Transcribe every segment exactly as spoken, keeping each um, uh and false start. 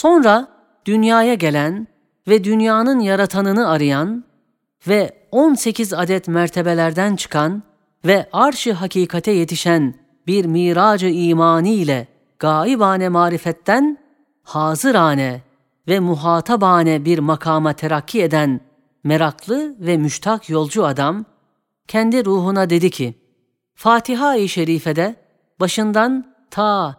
Sonra dünyaya gelen ve dünyanın yaratanını arayan ve on sekiz adet mertebelerden çıkan ve arş-ı hakikate yetişen bir miracı imani ile gaibane marifetten hazırane ve muhatabane bir makama terakki eden meraklı ve müştak yolcu adam kendi ruhuna dedi ki, Fatiha-i Şerife'de başından ta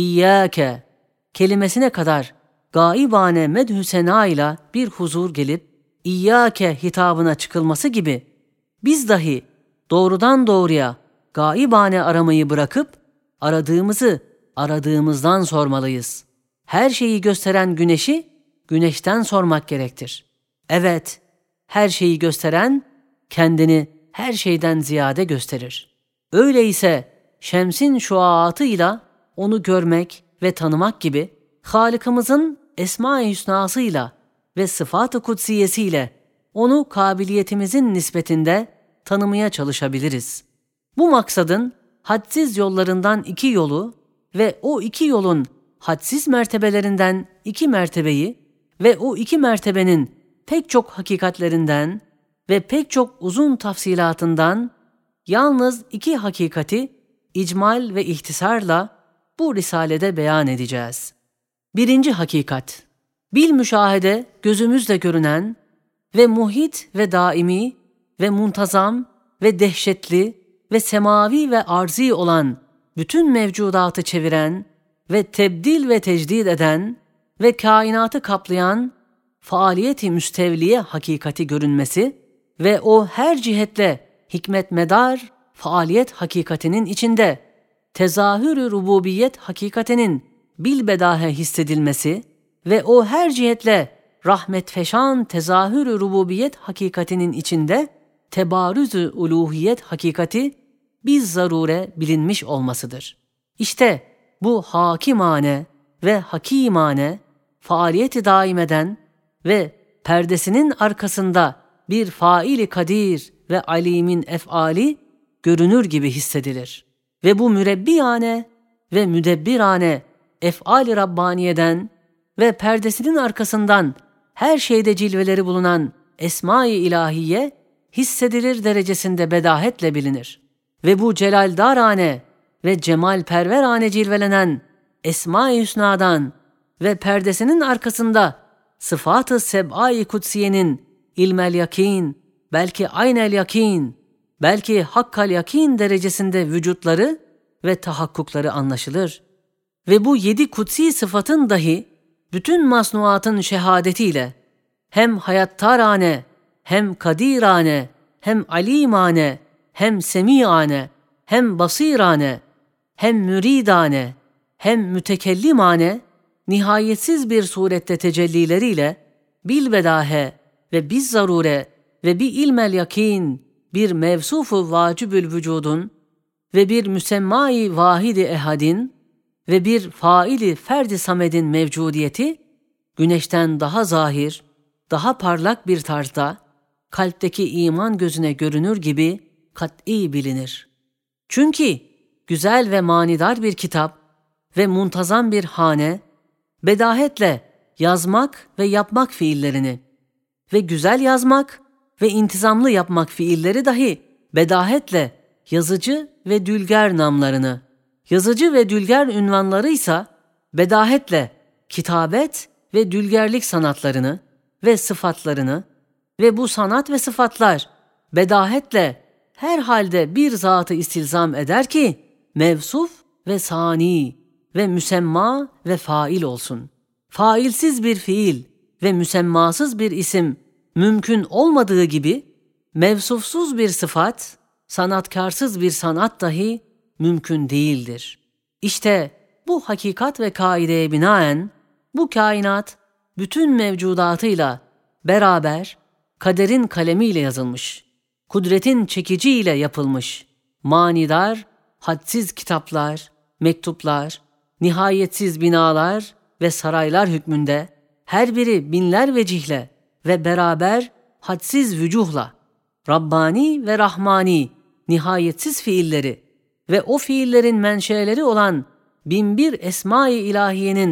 İyyâke kelimesine kadar gaibane medhü sena ile bir huzur gelip İyyâke hitabına çıkılması gibi biz dahi doğrudan doğruya gaibane aramayı bırakıp aradığımızı aradığımızdan sormalıyız. Her şeyi gösteren güneşi güneşten sormak gerektir. Evet, her şeyi gösteren kendini her şeyden ziyade gösterir. Öyleyse şemsin şuaatıyla onu görmek ve tanımak gibi Halık'ımızın Esma-i Hüsnasıyla ve sıfat-ı kudsiyesiyle onu kabiliyetimizin nispetinde tanımaya çalışabiliriz. Bu maksadın hadsiz yollarından iki yolu ve o iki yolun hadsiz mertebelerinden iki mertebeyi ve o iki mertebenin pek çok hakikatlerinden ve pek çok uzun tafsilatından yalnız iki hakikati icmal ve ihtisarla bu risalede beyan edeceğiz. Birinci hakikat, bil müşahede gözümüzle görünen ve muhit ve daimi ve muntazam ve dehşetli ve semavi ve arzi olan bütün mevcudatı çeviren ve tebdil ve tecdid eden ve kainatı kaplayan faaliyeti müstevliye hakikati görünmesi ve o her cihetle hikmet medar faaliyet hakikatinin içinde tezahür-ü rububiyet hakikatinin bilbedahe hissedilmesi ve o her cihetle rahmet feşan tezahür-ü rububiyet hakikatinin içinde tebarüz-ü uluhiyet hakikati biz zarure bilinmiş olmasıdır. İşte bu hakimane ve hakimane faaliyeti daim eden ve perdesinin arkasında bir faili kadir ve alimin efali görünür gibi hissedilir. Ve bu mürebbiyane ve müdebbirane ef'al-i Rabbaniye'den ve perdesinin arkasından her şeyde cilveleri bulunan Esma-i İlahiye hissedilir derecesinde bedahetle bilinir. Ve bu celaldarane ve cemalperverane cilvelenen Esma-i Hüsna'dan ve perdesinin arkasında sıfat-ı seb'a-i kutsiyenin ilmel yakin, belki aynel yakin, belki hakkal yakin derecesinde vücutları ve tahakkukları anlaşılır. Ve bu yedi kutsi sıfatın dahi bütün masnuatın şehadetiyle hem hayattarane, hem kadirane, hem alimane, hem semiane, hem basirane, hem müridane, hem mütekellimane, nihayetsiz bir surette tecellileriyle bilbedahe ve biz zarure ve bir ilmel yakin, bir mevsufu vacibül vücudun ve bir müsemma-i vahidi ehadin ve bir faili ferdi samedin mevcudiyeti güneşten daha zahir, daha parlak bir tarzda kalpteki iman gözüne görünür gibi kat'i bilinir. Çünkü güzel ve manidar bir kitap ve muntazam bir hane bedahetle yazmak ve yapmak fiillerini ve güzel yazmak ve intizamlı yapmak fiilleri dahi bedahetle yazıcı ve dülger namlarını, yazıcı ve dülger ünvanları ise bedahetle kitabet ve dülgerlik sanatlarını ve sıfatlarını ve bu sanat ve sıfatlar bedahetle her halde bir zatı istilzam eder ki mevsuf ve sani ve müsemma ve fail olsun. Failsiz bir fiil ve müsemmasız bir isim mümkün olmadığı gibi mevsufsuz bir sıfat, sanatkarsız bir sanat dahi mümkün değildir. İşte bu hakikat ve kaideye binaen bu kainat bütün mevcudatıyla beraber kaderin kalemiyle yazılmış, kudretin çekiciyle yapılmış, manidar, hadsiz kitaplar, mektuplar, nihayetsiz binalar ve saraylar hükmünde her biri binler vecihle ve beraber hadsiz vücuhla, Rabbani ve Rahmani nihayetsiz fiilleri ve o fiillerin menşeleri olan binbir Esma-i İlahiyenin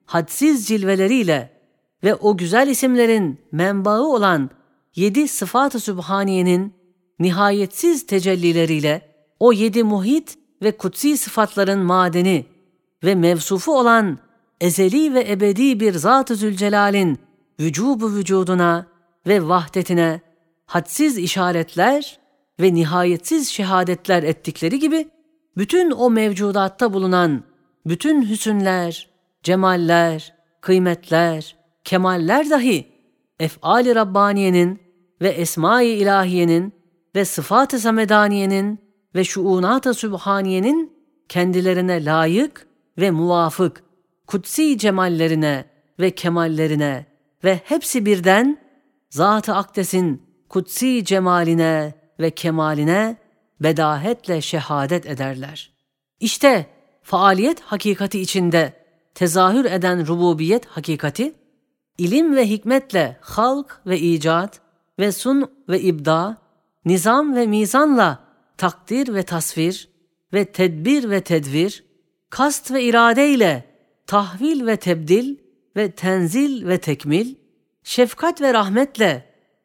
hadsiz cilveleriyle ve o güzel isimlerin menbaı olan yedi sıfat-ı sübhaniyenin nihayetsiz tecellileriyle o yedi muhit ve kutsi sıfatların madeni ve mevsufu olan ezeli ve ebedi bir Zat-ı Zülcelal'in vücubu vücuduna ve vahdetine hadsiz işaretler ve nihayetsiz şehadetler ettikleri gibi bütün o mevcudatta bulunan bütün hüsünler, cemaller, kıymetler, kemaller dahi ef'al-i Rabbaniye'nin ve esma-i ilahiyenin ve sıfat-ı samedaniyenin ve şuunat-ı sübhaniyenin kendilerine layık ve muvafık kutsi cemallerine ve kemallerine ve hepsi birden Zat-ı Akdes'in kutsi cemaline ve kemaline bedahetle şehadet ederler. İşte faaliyet hakikati içinde tezahür eden rububiyet hakikati, ilim ve hikmetle halk ve icat ve sun ve ibda, nizam ve mizanla takdir ve tasvir ve tedbir ve tedvir, kast ve iradeyle tahvil ve tebdil ve tenzil ve tekmil, şefkat ve rahmetle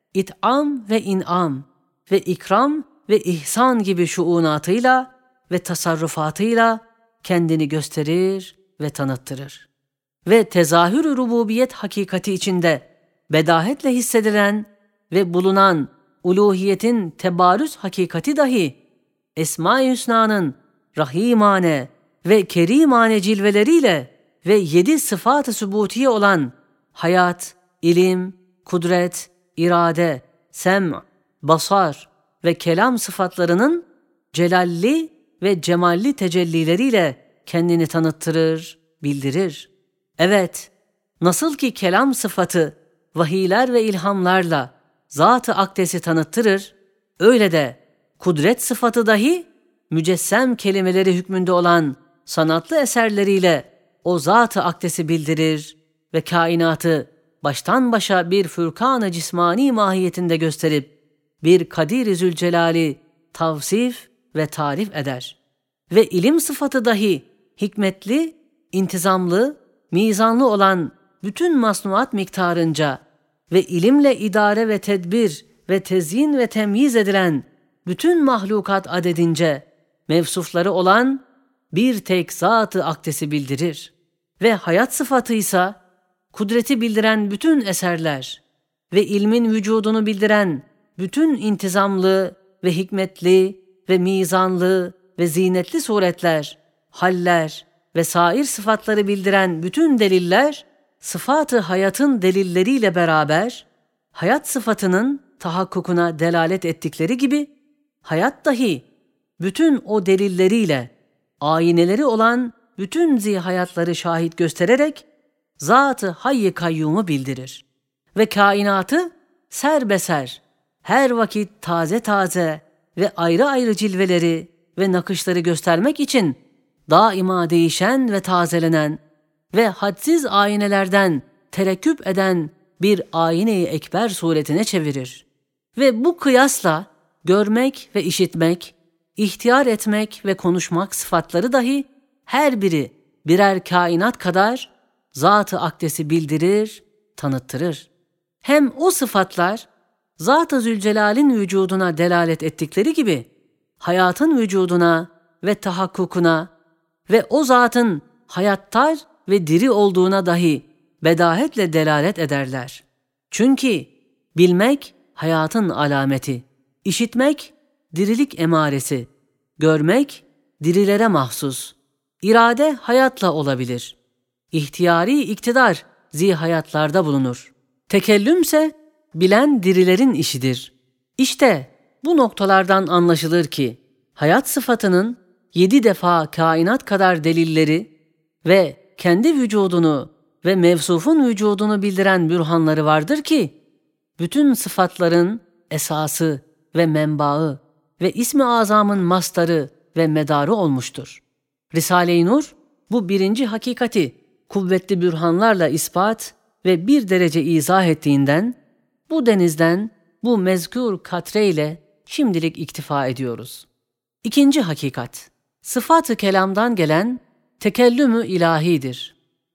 it'am ve in'am ve ikram ve ihsan gibi şuunatıyla ve tasarrufatıyla kendini gösterir ve tanıttırır. Ve tezahür-ü rububiyet hakikati içinde bedahetle hissedilen ve bulunan uluhiyetin tebarüz hakikati dahi Esma-i Hüsna'nın rahimane ve kerimane cilveleriyle ve yedi sıfat-ı sübutiye olan hayat, ilim, kudret, irade, sem', basar ve kelam sıfatlarının celalli ve cemalli tecellileriyle kendini tanıttırır, bildirir. Evet, nasıl ki kelam sıfatı vahiyler ve ilhamlarla Zat-ı Akdes'i tanıttırır, öyle de kudret sıfatı dahi mücessem kelimeleri hükmünde olan sanatlı eserleriyle o Zat-ı Akdes'i bildirir ve kainatı baştan başa bir fürkan-ı cismani mahiyetinde gösterip bir Kadir-i Zülcelal'i tavsif ve tarif eder. Ve ilim sıfatı dahi hikmetli, intizamlı, mizanlı olan bütün masnuat miktarınca ve ilimle idare ve tedbir ve tezyin ve temyiz edilen bütün mahlukat adedince mevsufları olan bir tek Zat-ı Akdes'i bildirir. Ve hayat sıfatıysa kudreti bildiren bütün eserler ve ilmin vücudunu bildiren bütün intizamlı ve hikmetli ve mizanlı ve zinetli suretler, haller ve sair sıfatları bildiren bütün deliller, sıfat-ı hayatın delilleriyle beraber, hayat sıfatının tahakkukuna delalet ettikleri gibi, hayat dahi bütün o delilleriyle, ayineleri olan bütün zihayatları şahit göstererek, Zat-ı Hayy-i Kayyum'u bildirir. Ve kainatı serbeser, her vakit taze taze ve ayrı ayrı cilveleri ve nakışları göstermek için daima değişen ve tazelenen ve hadsiz aynelerden terekküp eden bir ayine-i ekber suretine çevirir. Ve bu kıyasla görmek ve işitmek, ihtiyar etmek ve konuşmak sıfatları dahi her biri birer kainat kadar Zat-ı Akdes'i bildirir, tanıttırır. Hem o sıfatlar Zat-ı Zülcelal'in vücuduna delalet ettikleri gibi hayatın vücuduna ve tahakkukuna ve o zatın hayattar ve diri olduğuna dahi bedahetle delalet ederler. Çünkü bilmek hayatın alameti, işitmek dirilik emaresi, görmek dirilere mahsus, irade hayatla olabilir. İhtiyari iktidar zihayatlarda bulunur. Tekellümse bilen dirilerin işidir. İşte bu noktalardan anlaşılır ki hayat sıfatının yedi defa kainat kadar delilleri ve kendi vücudunu ve mevsufun vücudunu bildiren bürhanları vardır ki bütün sıfatların esası ve menbaı ve ismi azamın mastarı ve medarı olmuştur. Risale-i Nur bu birinci hakikati kuvvetli bürhanlarla ispat ve bir derece izah ettiğinden bu denizden bu mezkur katre ile şimdilik iktifa ediyoruz. İkinci hakikat, sıfat-ı kelamdan gelen tekellüm-ü ilahidir.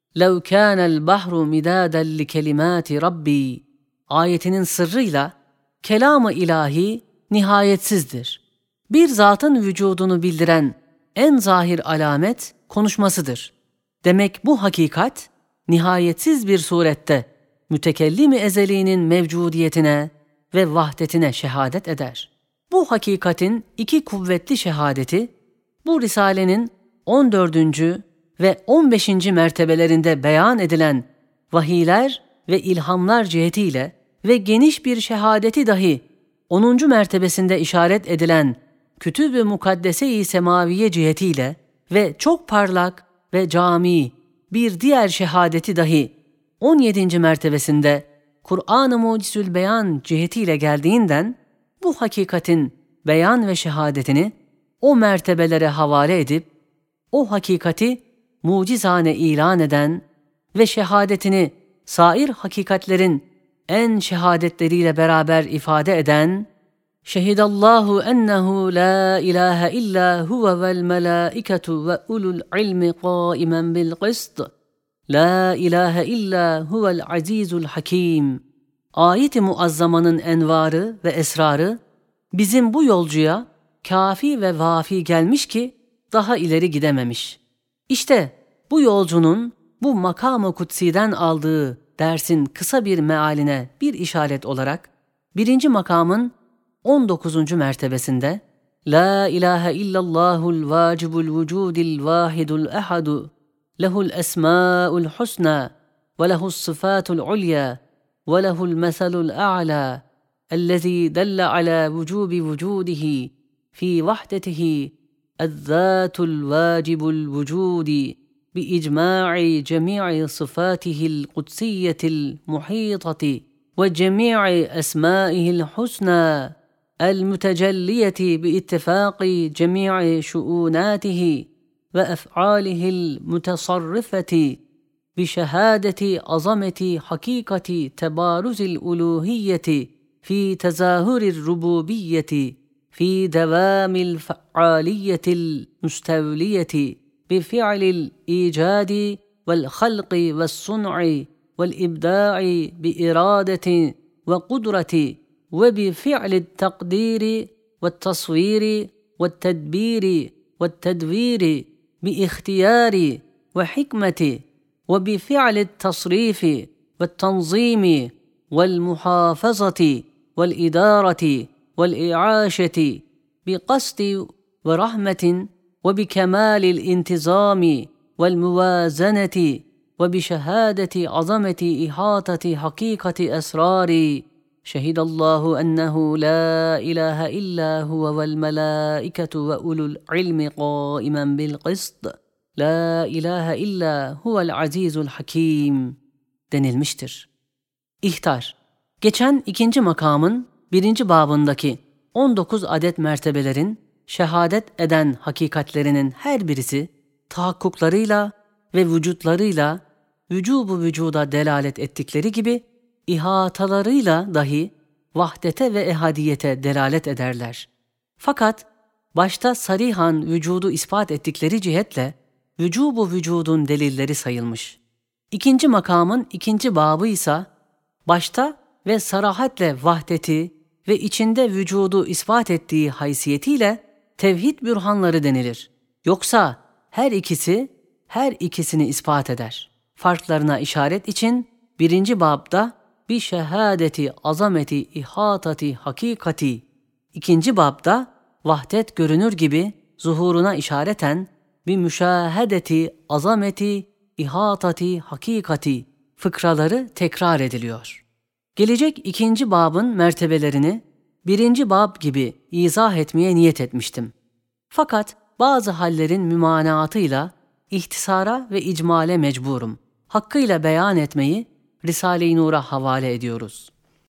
لَوْ كَانَ الْبَحْرُ مِدَادًا لِكَلِمَاتِ رَبِّي ayetinin sırrıyla kelam-ı ilahi nihayetsizdir. Bir zatın vücudunu bildiren en zahir alamet konuşmasıdır. Demek bu hakikat nihayetsiz bir surette mütekellim-i ezeliğinin mevcudiyetine ve vahdetine şehadet eder. Bu hakikatin iki kuvvetli şehadeti, bu risalenin on dördüncü ve on beşinci mertebelerinde beyan edilen vahiyler ve ilhamlar cihetiyle ve geniş bir şehadeti dahi onuncu mertebesinde işaret edilen Kütüb-ü Mukaddese-i Semaviye cihetiyle ve çok parlak ve cami bir diğer şehadeti dahi on yedinci mertebesinde Kur'an-ı Mucizül Beyan cihetiyle geldiğinden bu hakikatin beyan ve şehadetini o mertebelere havale edip o hakikati mucizane ilan eden ve şehadetini sair hakikatlerin en şehadetleriyle beraber ifade eden Şehidallahu ennehu la ilahe illa huve vel melâiketu ve ulul ilmi qâimen bil qist. La ilahe illa huvel azizul hakim. Ayet-i muazzamanın envarı ve esrarı bizim bu yolcuya kafi ve vafi gelmiş ki daha ileri gidememiş. İşte bu yolcunun bu makam-ı kutsiden aldığı dersin kısa bir mealine bir işaret olarak birinci makamın on dokuzuncu mertebesinde La ilahe illallahul vacibul vücudil vahidul ehadu lehul esmâul husna ve lehus sıfatul ulya ve lehul mesalul a'la ellezî delle ala vücubi vücudihi fi vahdetihi ezzâtul vacibul vücudi بإجماع جميع صفاته القدسية المحيطة وجميع أسمائه الحسنى المتجلية باتفاق جميع شؤوناته وأفعاله المتصرفة بشهادة عظمة حقيقة تبارز الألوهية في تظاهر الربوبية في دوام الفعالية المستولية بفعل الإيجاد والخلق والصنع والإبداع بإرادة وقدرة وبفعل التقدير والتصوير والتدبير والتدوير باختيار وحكمة وبفعل التصريف والتنظيم والمحافظة والإدارة والإعاشة بقصد ورحمة وبكمال الانتظام والموازنة وبشهادة عظمة إحاطة حقيقة أسرار شهد الله أنه لا إله إلا هو والملائكة وأولو العلم قائما بالقسط لا إله إلا هو العزيز الحكيم denilmiştir. İhtar. Geçen ikinci makamın birinci babındaki on dokuz adet mertebelerin şehadet eden hakikatlerinin her birisi tahakkuklarıyla ve vücutlarıyla vücubu vücuda delalet ettikleri gibi ihatalarıyla dahi vahdete ve ehadiyete delalet ederler. Fakat başta sarihan vücudu ispat ettikleri cihetle vücubu vücudun delilleri sayılmış. İkinci makamın ikinci babı ise başta ve sarahatle vahdeti ve içinde vücudu ispat ettiği haysiyetiyle tevhid bürhanları denilir. Yoksa her ikisi her ikisini ispat eder. Farklarına işaret için birinci babda bir şehadeti azameti ihatati hakikati, ikinci babda vahdet görünür gibi zuhuruna işareten bir müşahedeti azameti ihatati hakikati fıkraları tekrar ediliyor. Gelecek ikinci babın mertebelerini birinci bab gibi izah etmeye niyet etmiştim. Fakat bazı hallerin mümanaatıyla ihtisara ve icmale mecburum. Hakkıyla beyan etmeyi Risale-i Nur'a havale ediyoruz.